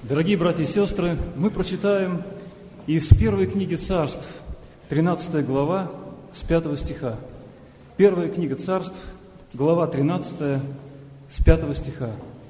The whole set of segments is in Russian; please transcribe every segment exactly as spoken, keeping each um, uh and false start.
Дорогие братья и сестры, мы прочитаем из первой книги Царств, тринадцатая глава, с пятого стиха. Первая книга Царств, глава тринадцатая, с пятого стиха.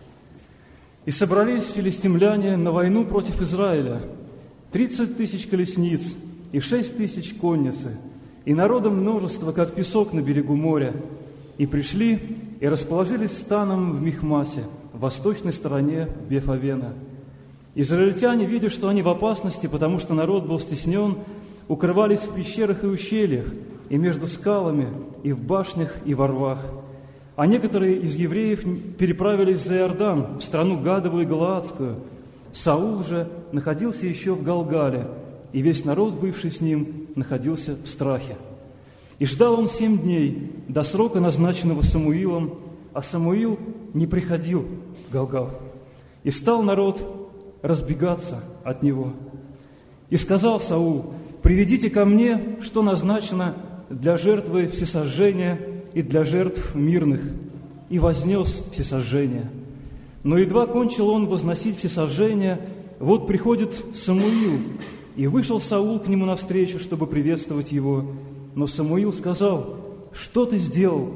«И собрались филистимляне на войну против Израиля, тридцать тысяч колесниц и шесть тысяч конницы, и народа множество, как песок на берегу моря, и пришли и расположились станом в Михмасе, в восточной стороне Бефавена. Израильтяне, видя, что они в опасности, потому что народ был стеснен, укрывались в пещерах и ущельях, и между скалами, и в башнях, и во рвах. А некоторые из евреев переправились за Иордан, в страну Гадову и Галаадскую. Саул же находился еще в Галгале, и весь народ, бывший с ним, находился в страхе. И ждал он семь дней до срока, назначенного Самуилом, а Самуил не приходил в Галгал. И стал народ разбегаться от него. И сказал Саул: «Приведите ко мне, что назначено для жертвы всесожжения и для жертв мирных». И вознес всесожжение. Но едва кончил он возносить всесожжение, вот приходит Самуил, и вышел Саул к нему навстречу, чтобы приветствовать его. Но Самуил сказал: «Что ты сделал?»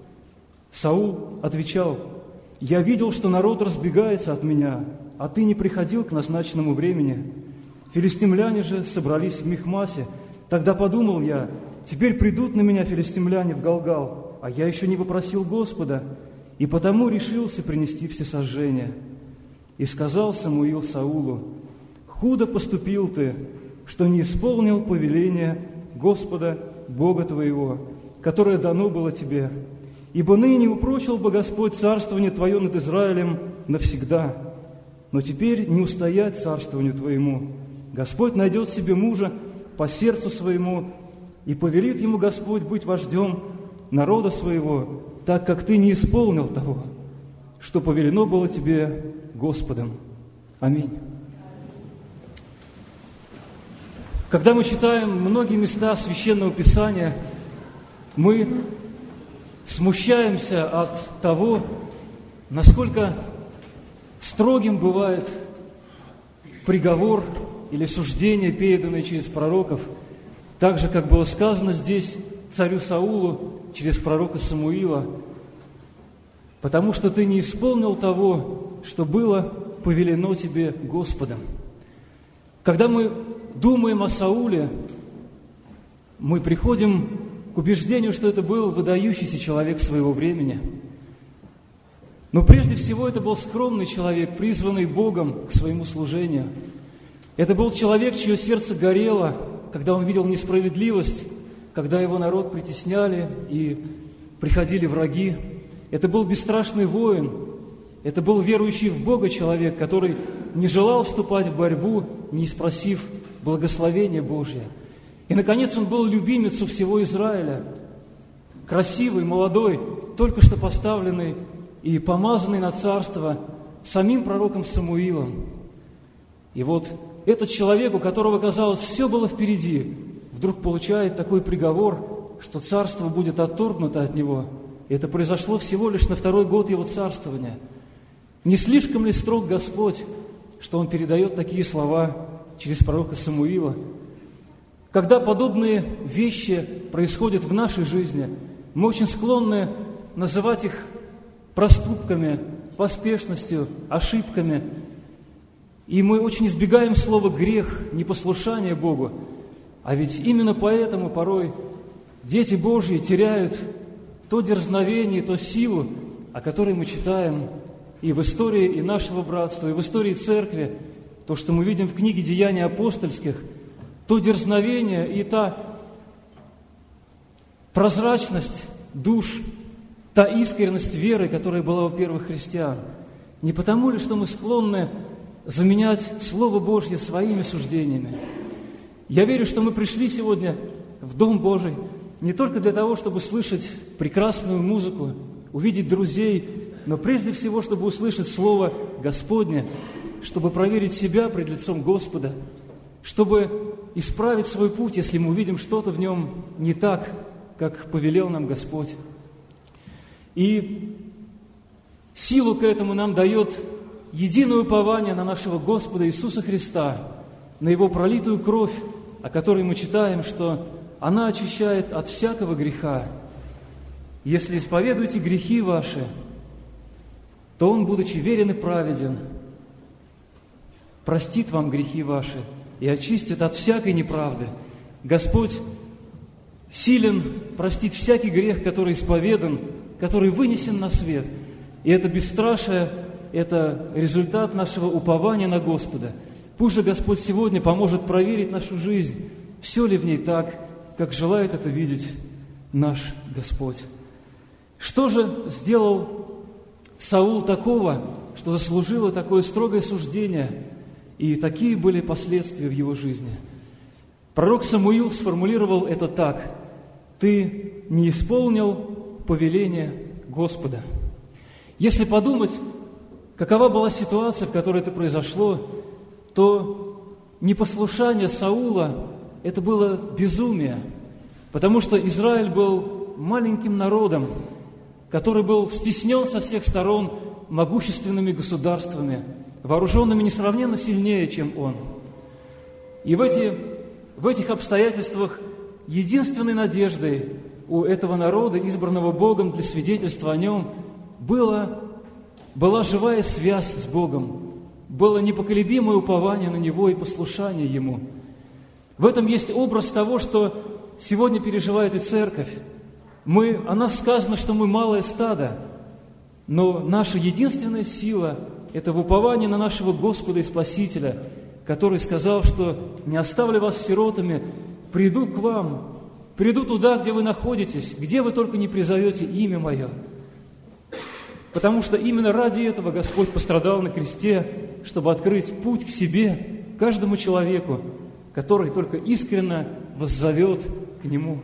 Саул отвечал: «Я видел, что народ разбегается от меня, а ты не приходил к назначенному времени. Филистимляне же собрались в Михмасе. Тогда подумал я: теперь придут на меня филистимляне в Галгал, а я еще не попросил Господа, и потому решился принести всесожжение. И сказал Самуил Саулу: худо поступил ты, что не исполнил повеление Господа, Бога твоего, которое дано было тебе. Ибо ныне упрочил бы Господь царствование твое над Израилем навсегда. Но теперь не устоять царствованию твоему. Господь найдет себе мужа по сердцу своему, и повелит ему Господь быть вождем народа своего, так как ты не исполнил того, что повелено было тебе Господом». Аминь. Когда мы читаем многие места Священного Писания, мы смущаемся от того, насколько строгим бывает приговор или суждение, переданное через пророков, так же, как было сказано здесь царю Саулу через пророка Самуила: «Потому что ты не исполнил того, что было повелено тебе Господом». Когда мы думаем о Сауле, мы приходим к убеждению, что это был выдающийся человек своего времени. Но прежде всего это был скромный человек, призванный Богом к своему служению. Это был человек, чье сердце горело, когда он видел несправедливость, когда его народ притесняли и приходили враги. Это был бесстрашный воин, это был верующий в Бога человек, который не желал вступать в борьбу, не спросив благословения Божия. И, наконец, он был любимец у всего Израиля, красивый, молодой, только что поставленный и помазанный на царство самим пророком Самуилом. И вот этот человек, у которого, казалось, все было впереди, вдруг получает такой приговор, что царство будет отторгнуто от него. И это произошло всего лишь на второй год его царствования. Не слишком ли строг Господь, что Он передает такие слова через пророка Самуила? Когда подобные вещи происходят в нашей жизни, мы очень склонны называть их проступками, поспешностью, ошибками. И мы очень избегаем слова «грех», непослушание Богу. А ведь именно поэтому порой дети Божьи теряют то дерзновение, то силу, о которой мы читаем и в истории и нашего братства, и в истории церкви, то, что мы видим в книге «Деяний апостольских», то дерзновение и та прозрачность душ, та искренность веры, которая была у первых христиан. Не потому ли, что мы склонны заменять Слово Божье своими суждениями? Я верю, что мы пришли сегодня в Дом Божий не только для того, чтобы слышать прекрасную музыку, увидеть друзей, но прежде всего, чтобы услышать Слово Господне, чтобы проверить себя пред лицом Господа, чтобы исправить свой путь, если мы увидим что-то в нем не так, как повелел нам Господь. И силу к этому нам дает единое упование на нашего Господа Иисуса Христа, на Его пролитую кровь, о которой мы читаем, что она очищает от всякого греха. Если исповедуете грехи ваши, то Он, будучи верен и праведен, простит вам грехи ваши и очистит от всякой неправды. Господь силен простить всякий грех, который исповедан, который вынесен на свет. И это бесстрашие, это результат нашего упования на Господа. Пусть же Господь сегодня поможет проверить нашу жизнь, все ли в ней так, как желает это видеть наш Господь. Что же сделал Саул такого, что заслужило такое строгое суждение, и такие были последствия в его жизни? Пророк Самуил сформулировал это так: «Ты не исполнил повеление Господа». Если подумать, какова была ситуация, в которой это произошло, то непослушание Саула – это было безумие, потому что Израиль был маленьким народом, который был стеснен со всех сторон могущественными государствами, вооруженными несравненно сильнее, чем он. И в, эти, в этих обстоятельствах единственной надеждой у этого народа, избранного Богом для свидетельства о нем, было, была живая связь с Богом, было непоколебимое упование на Него и послушание Ему. В этом есть образ того, что сегодня переживает и церковь. Мы, о нас сказано, что мы малое стадо, но наша единственная сила – это в уповании на нашего Господа и Спасителя, который сказал, что «не оставлю вас сиротами, приду к вам, приду туда, где вы находитесь, где вы только не призовете имя Мое». Потому что именно ради этого Господь пострадал на кресте, чтобы открыть путь к себе каждому человеку, который только искренне воззовет к Нему.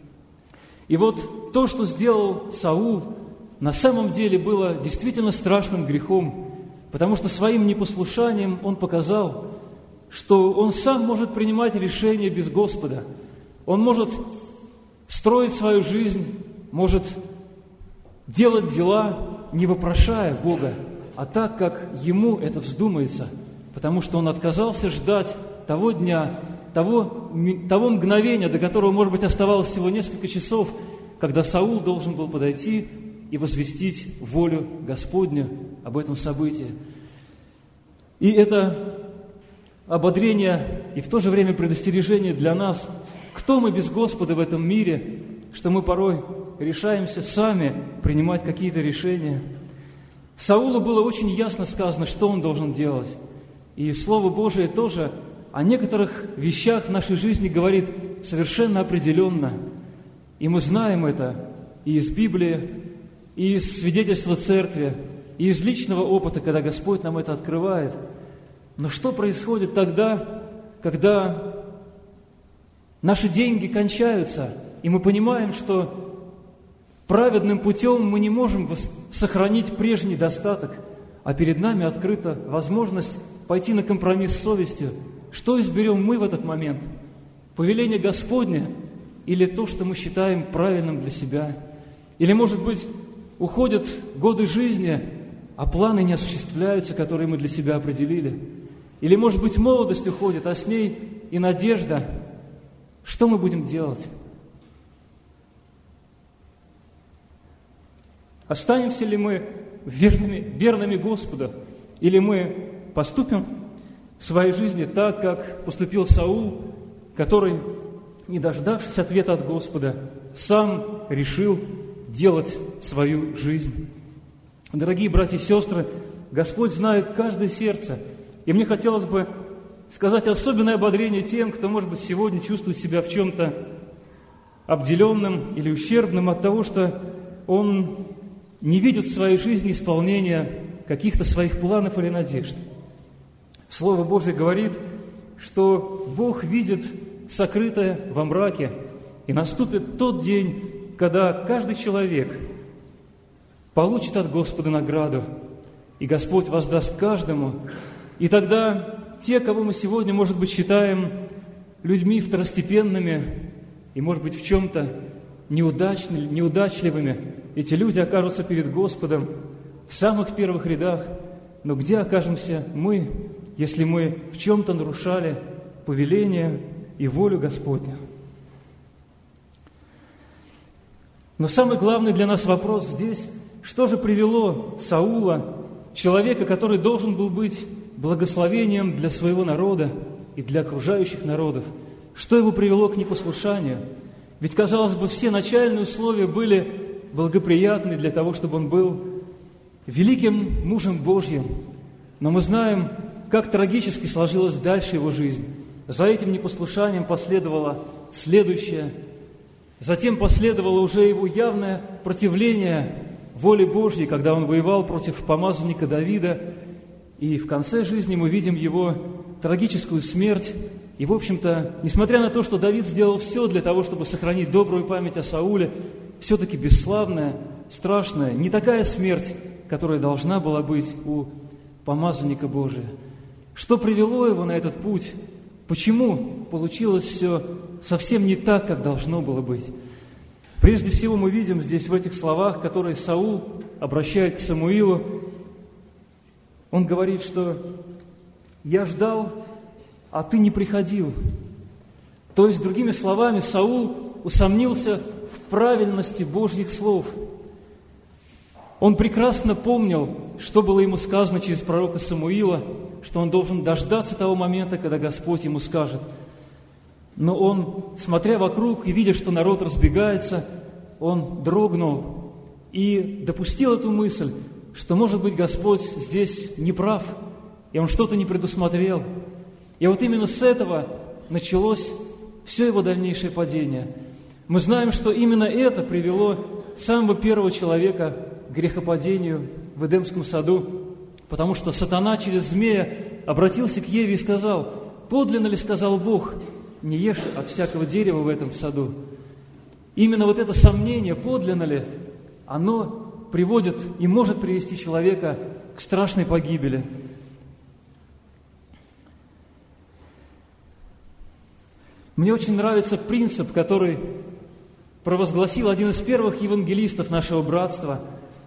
И вот то, что сделал Саул, на самом деле было действительно страшным грехом, потому что своим непослушанием он показал, что он сам может принимать решения без Господа. Он может строить свою жизнь, может делать дела, не вопрошая Бога, а так, как ему это вздумается, потому что он отказался ждать того дня, того, того мгновения, до которого, может быть, оставалось всего несколько часов, когда Саул должен был подойти и возвестить волю Господню об этом событии. И это ободрение и в то же время предостережение для нас, кто мы без Господа в этом мире, что мы порой решаемся сами принимать какие-то решения. Саулу было очень ясно сказано, что он должен делать. И Слово Божие тоже о некоторых вещах в нашей жизни говорит совершенно определенно. И мы знаем это и из Библии, и из свидетельства Церкви, и из личного опыта, когда Господь нам это открывает. Но что происходит тогда, когда наши деньги кончаются, и мы понимаем, что праведным путем мы не можем сохранить прежний достаток, а перед нами открыта возможность пойти на компромисс с совестью? Что изберем мы в этот момент? Повеление Господне или то, что мы считаем правильным для себя? Или, может быть, уходят годы жизни, а планы не осуществляются, которые мы для себя определили? Или, может быть, молодость уходит, а с ней и надежда? Что мы будем делать? Останемся ли мы верными, верными Господу, или мы поступим в своей жизни так, как поступил Саул, который, не дождавшись ответа от Господа, сам решил делать свою жизнь? Дорогие братья и сестры, Господь знает каждое сердце, и мне хотелось бы сказать особенное ободрение тем, кто, может быть, сегодня чувствует себя в чем-то обделенным или ущербным от того, что он не видит в своей жизни исполнения каких-то своих планов или надежд. Слово Божие говорит, что Бог видит сокрытое во мраке, и наступит тот день, когда каждый человек получит от Господа награду, и Господь воздаст каждому. И тогда те, кого мы сегодня, может быть, считаем людьми второстепенными и, может быть, в чем-то неудачными, неудачливыми, эти люди окажутся перед Господом в самых первых рядах, но где окажемся мы, если мы в чем-то нарушали повеление и волю Господню? Но самый главный для нас вопрос здесь, что же привело Саула, человека, который должен был быть благословением для своего народа и для окружающих народов, что его привело к непослушанию? Ведь, казалось бы, все начальные условия были благоприятны для того, чтобы он был великим мужем Божьим. Но мы знаем, как трагически сложилась дальше его жизнь. За этим непослушанием последовало следующее. Затем последовало уже его явное противление воле Божьей, когда он воевал против помазанника Давида. И в конце жизни мы видим его трагическую смерть. И, в общем-то, несмотря на то, что Давид сделал все для того, чтобы сохранить добрую память о Сауле, все-таки бесславная, страшная, не такая смерть, которая должна была быть у помазанника Божия. Что привело его на этот путь? Почему получилось все совсем не так, как должно было быть? Прежде всего мы видим здесь в этих словах, которые Саул обращает к Самуилу, он говорит, что «я ждал, а ты не приходил». То есть, другими словами, Саул усомнился в правильности Божьих слов. Он прекрасно помнил, что было ему сказано через пророка Самуила, что он должен дождаться того момента, когда Господь ему скажет. Но он, смотря вокруг и видя, что народ разбегается, он дрогнул и допустил эту мысль, что, может быть, Господь здесь не прав, и он что-то не предусмотрел. И вот именно с этого началось все его дальнейшее падение. Мы знаем, что именно это привело самого первого человека к грехопадению в Эдемском саду, потому что сатана через змея обратился к Еве и сказал: «Подлинно ли, сказал Бог, не ешь от всякого дерева в этом саду?» Именно вот это сомнение, подлинно ли, оно приводит и может привести человека к страшной погибели. Мне очень нравится принцип, который провозгласил один из первых евангелистов нашего братства,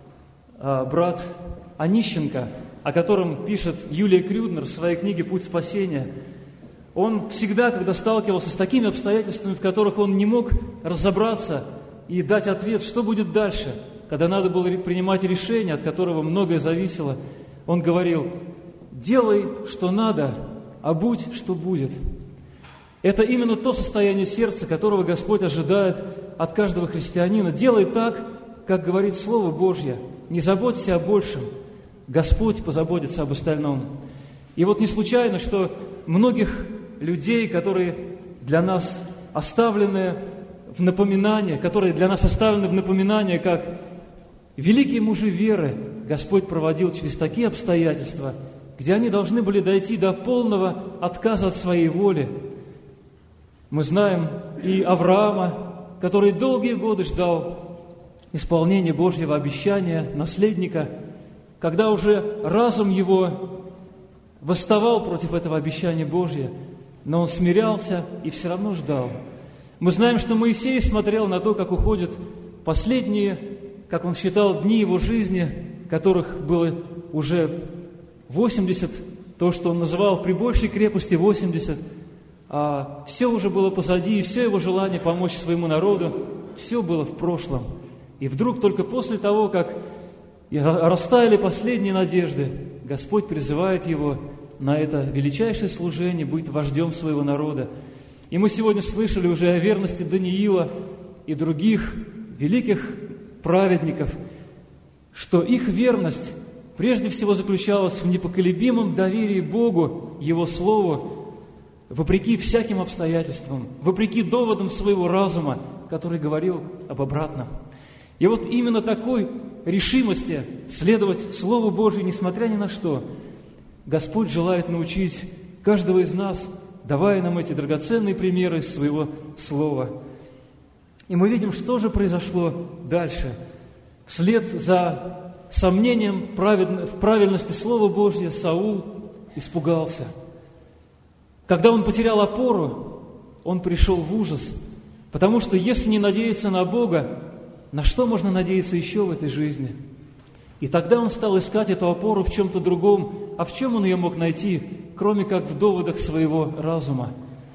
брат Онищенко, о котором пишет Юлия Крюднер в своей книге «Путь спасения». Он всегда, когда сталкивался с такими обстоятельствами, в которых он не мог разобраться и дать ответ, что будет дальше, когда надо было принимать решение, от которого многое зависело, он говорил: «Делай, что надо, а будь, что будет». Это именно то состояние сердца, которого Господь ожидает от каждого христианина. Делай так, как говорит Слово Божье. Не заботься о большем. Господь позаботится об остальном. И вот не случайно, что многих людей, которые для нас оставлены в напоминание, которые для нас оставлены в напоминание, как великие мужи веры, Господь проводил через такие обстоятельства, где они должны были дойти до полного отказа от своей воли. Мы знаем и Авраама, который долгие годы ждал исполнения Божьего обещания, наследника, когда уже разум его восставал против этого обещания Божьего, но он смирялся и все равно ждал. Мы знаем, что Моисей смотрел на то, как уходят последние, как он считал, дни его жизни, которых было уже восемьдесят, то, что он называл при большей крепости восемьдесят, а все уже было позади, и все его желание помочь своему народу, все было в прошлом. И вдруг только после того, как растаяли последние надежды, Господь призывает его на это величайшее служение быть вождем своего народа. И мы сегодня слышали уже о верности Даниила и других великих праведников, что их верность прежде всего заключалась в непоколебимом доверии Богу, Его Слову, вопреки всяким обстоятельствам, вопреки доводам своего разума, который говорил об обратном. И вот именно такой решимости следовать Слову Божию, несмотря ни на что, Господь желает научить каждого из нас, давая нам эти драгоценные примеры из своего Слова. И мы видим, что же произошло дальше. Вслед за сомнением в правильности Слова Божьего Саул испугался. Когда он потерял опору, он пришел в ужас, потому что если не надеяться на Бога, на что можно надеяться еще в этой жизни? И тогда он стал искать эту опору в чем-то другом. А в чем он ее мог найти, кроме как в доводах своего разума?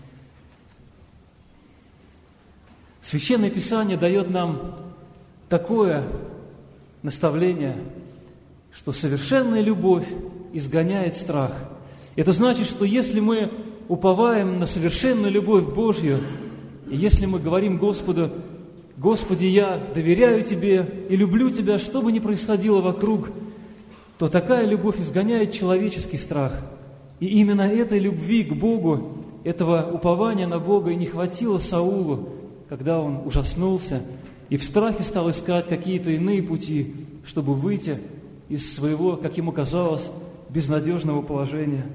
Священное Писание дает нам такое наставление, что совершенная любовь изгоняет страх. Это значит, что если мы уповаем на совершенную любовь Божью, и если мы говорим Господу: «Господи, я доверяю Тебе и люблю Тебя, что бы ни происходило вокруг», то такая любовь изгоняет человеческий страх. И именно этой любви к Богу, этого упования на Бога и не хватило Саулу, когда он ужаснулся и в страхе стал искать какие-то иные пути, чтобы выйти из своего, как ему казалось, безнадежного положения.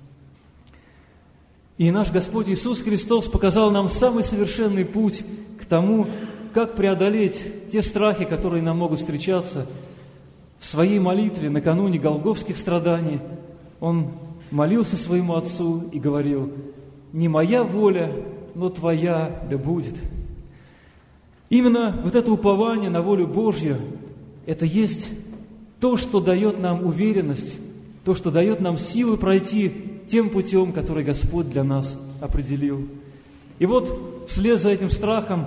И наш Господь Иисус Христос показал нам самый совершенный путь к тому, как преодолеть те страхи, которые нам могут встречаться. В своей молитве накануне голгофских страданий Он молился своему Отцу и говорил: «Не моя воля, но Твоя да будет». Именно вот это упование на волю Божью, это есть то, что дает нам уверенность, то, что дает нам силы пройти тем путем, который Господь для нас определил. И вот вслед за этим страхом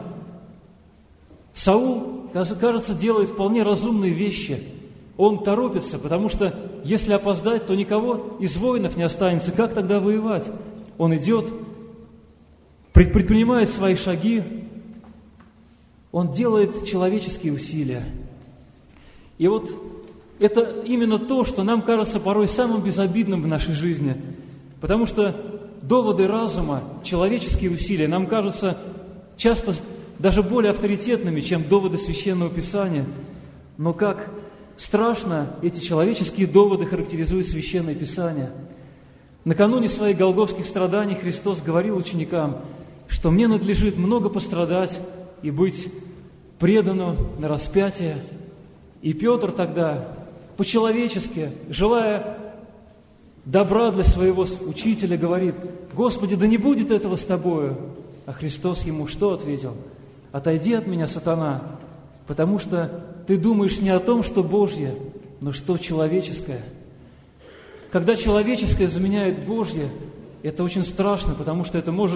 Саул, кажется, делает вполне разумные вещи. Он торопится, потому что если опоздать, то никого из воинов не останется. Как тогда воевать? Он идет, предпринимает свои шаги, он делает человеческие усилия. И вот это именно то, что нам кажется порой самым безобидным в нашей жизни. Потому что доводы разума, человеческие усилия нам кажутся часто даже более авторитетными, чем доводы Священного Писания. Но как страшно эти человеческие доводы характеризует Священное Писание. Накануне своих голгофских страданий Христос говорил ученикам, что «мне надлежит много пострадать и быть предану на распятие». И Петр тогда по-человечески, желая добра для своего учителя, говорит: «Господи, да не будет этого с Тобою». А Христос ему что ответил? «Отойди от меня, сатана, потому что ты думаешь не о том, что Божье, но что человеческое». Когда человеческое заменяет Божье, это очень страшно, потому что это может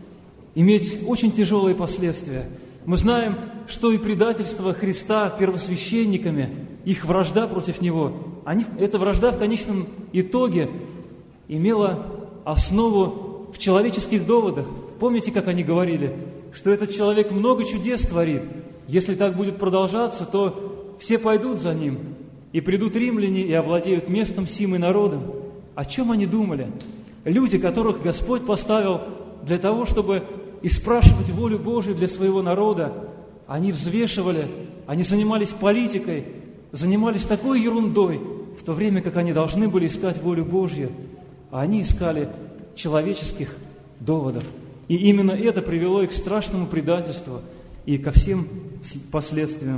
иметь очень тяжелые последствия. Мы знаем, что и предательство Христа первосвященниками, их вражда против Него, они, эта вражда в конечном итоге имела основу в человеческих доводах. Помните, как они говорили, что этот человек много чудес творит. Если так будет продолжаться, то все пойдут за ним, и придут римляне и овладеют местом сим и народом. О чем они думали? Люди, которых Господь поставил для того, чтобы испрашивать волю Божию для своего народа, они взвешивали, они занимались политикой, занимались такой ерундой, в то время как они должны были искать волю Божью, а они искали человеческих доводов. И именно это привело их к страшному предательству и ко всем последствиям.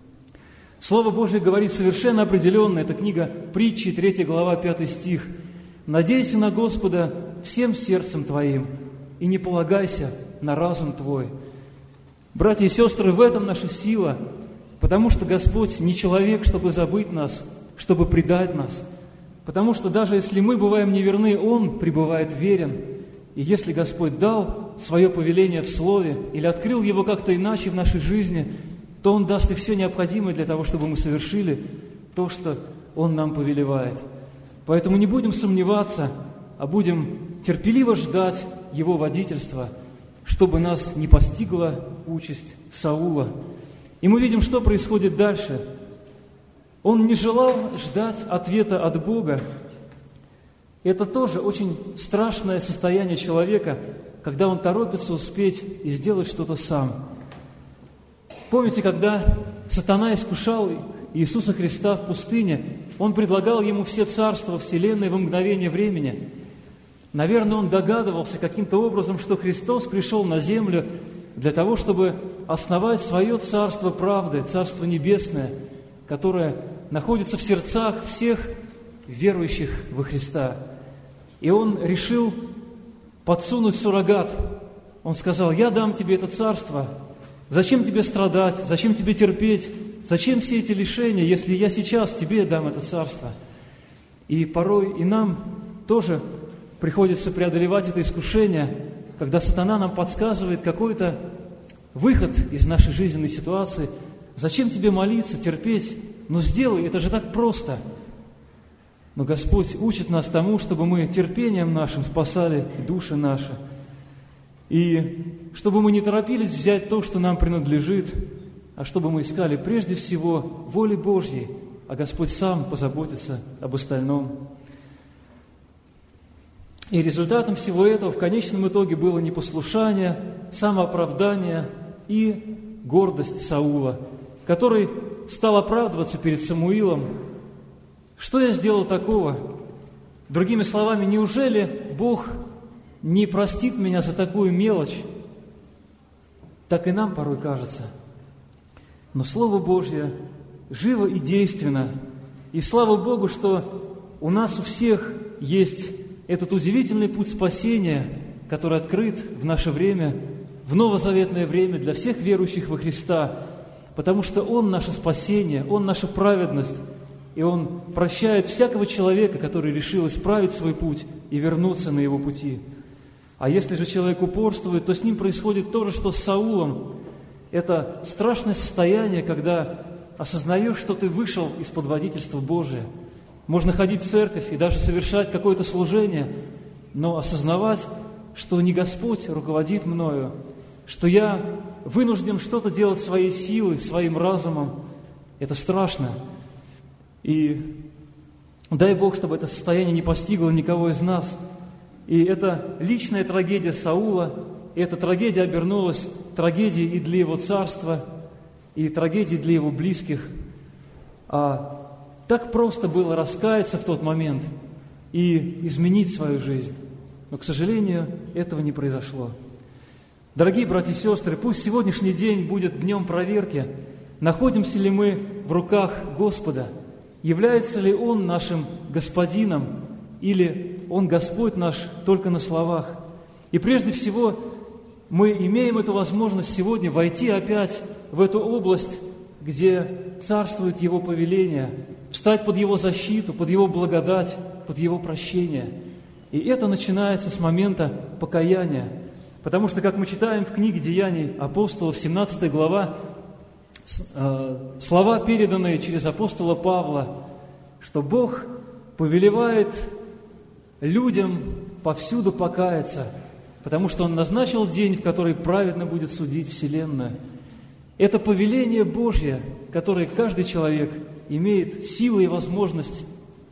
Слово Божие говорит совершенно определенно, это книга Притчи, третья глава, пятый стих. «Надейся на Господа всем сердцем твоим, и не полагайся на разум твой». Братья и сестры, в этом наша сила, потому что Господь не человек, чтобы забыть нас, чтобы предать нас. Потому что даже если мы бываем неверны, Он пребывает верен. И если Господь дал свое повеление в Слове или открыл его как-то иначе в нашей жизни, то Он даст и все необходимое для того, чтобы мы совершили то, что Он нам повелевает. Поэтому не будем сомневаться, а будем терпеливо ждать Его водительства, чтобы нас не постигла участь Саула. И мы видим, что происходит дальше. Он не желал ждать ответа от Бога. Это тоже очень страшное состояние человека, когда он торопится успеть и сделать что-то сам. Помните, когда сатана искушал Иисуса Христа в пустыне, он предлагал ему все царства вселенной во мгновение времени. Наверное, он догадывался каким-то образом, что Христос пришел на землю для того, чтобы основать свое царство правды, царство небесное, которое находится в сердцах всех верующих во Христа. И он решил подсунуть суррогат. Он сказал: «Я дам тебе это царство. Зачем тебе страдать? Зачем тебе терпеть зачем все эти лишения, если я сейчас Тебе дам это царство? И порой и нам тоже приходится преодолевать это искушение, когда сатана нам подсказывает какой-то выход из нашей жизненной ситуации. Зачем Тебе молиться, терпеть? Ну сделай, это же так просто. Но Господь учит нас тому, чтобы мы терпением нашим спасали души наши. И чтобы мы не торопились взять то, что нам принадлежит, а чтобы мы искали прежде всего воли Божьей, а Господь сам позаботится об остальном. И результатом всего этого в конечном итоге было непослушание, самооправдание и гордость Саула, который стал оправдываться перед Самуилом. Что я сделал такого? Другими словами, неужели Бог не простит меня за такую мелочь? Так и нам порой кажется. Но Слово Божье живо и действенно. И слава Богу, что у нас у всех есть этот удивительный путь спасения, который открыт в наше время, в новозаветное время для всех верующих во Христа, потому что Он наше спасение, Он наша праведность, и Он прощает всякого человека, который решил исправить свой путь и вернуться на его пути. А если же человек упорствует, то с ним происходит то же, что с Саулом. Это страшное состояние, когда осознаешь, что ты вышел из-под водительства Божия. Можно ходить в церковь и даже совершать какое-то служение, но осознавать, что не Господь руководит мною, что я вынужден что-то делать своей силой, своим разумом, это страшно. И дай Бог, чтобы это состояние не постигло никого из нас. И это личная трагедия Саула, и эта трагедия обернулась трагедией и для его царства, и трагедией для его близких. А так просто было раскаяться в тот момент и изменить свою жизнь. Но, к сожалению, этого не произошло. Дорогие братья и сестры, пусть сегодняшний день будет днем проверки, находимся ли мы в руках Господа, является ли Он нашим Господином, или Он Господь наш только на словах. И прежде всего мы имеем эту возможность сегодня войти опять в эту область, где царствует Его повеление, встать под Его защиту, под Его благодать, под Его прощение. И это начинается с момента покаяния. Потому что, как мы читаем в книге Деяний апостолов, семнадцатая глава, слова, переданные через апостола Павла, что Бог повелевает людям повсюду покаяться, потому что Он назначил день, в который праведно будет судить вселенную. Это повеление Божье, которое каждый человек имеет силу и возможность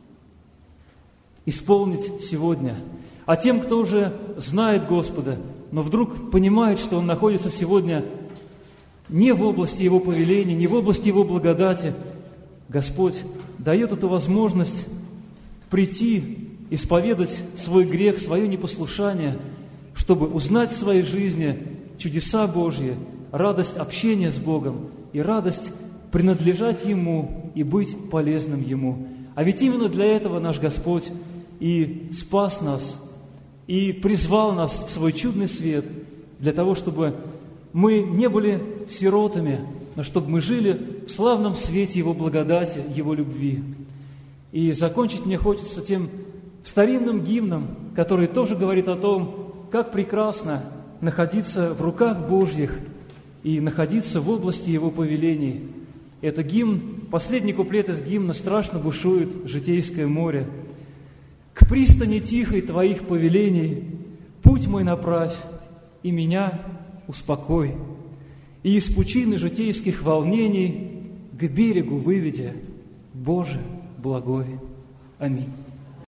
исполнить сегодня. А тем, кто уже знает Господа, но вдруг понимает, что он находится сегодня не в области Его повеления, не в области Его благодати, Господь дает эту возможность прийти, исповедать свой грех, свое непослушание, чтобы узнать в своей жизни чудеса Божьи, радость общения с Богом и радость принадлежать Ему и быть полезным Ему. А ведь именно для этого наш Господь и спас нас, и призвал нас в свой чудный свет, для того, чтобы мы не были сиротами, но чтобы мы жили в славном свете Его благодати, Его любви. И закончить мне хочется тем старинным гимном, который тоже говорит о том, как прекрасно находиться в руках Божьих и находиться в области Его повелений. Это гимн, последний куплет из гимна «Страшно бушует житейское море». «К пристани тихой Твоих повелений путь мой направь, и меня успокой, и из пучины житейских волнений к берегу выведя, Боже благой. Аминь».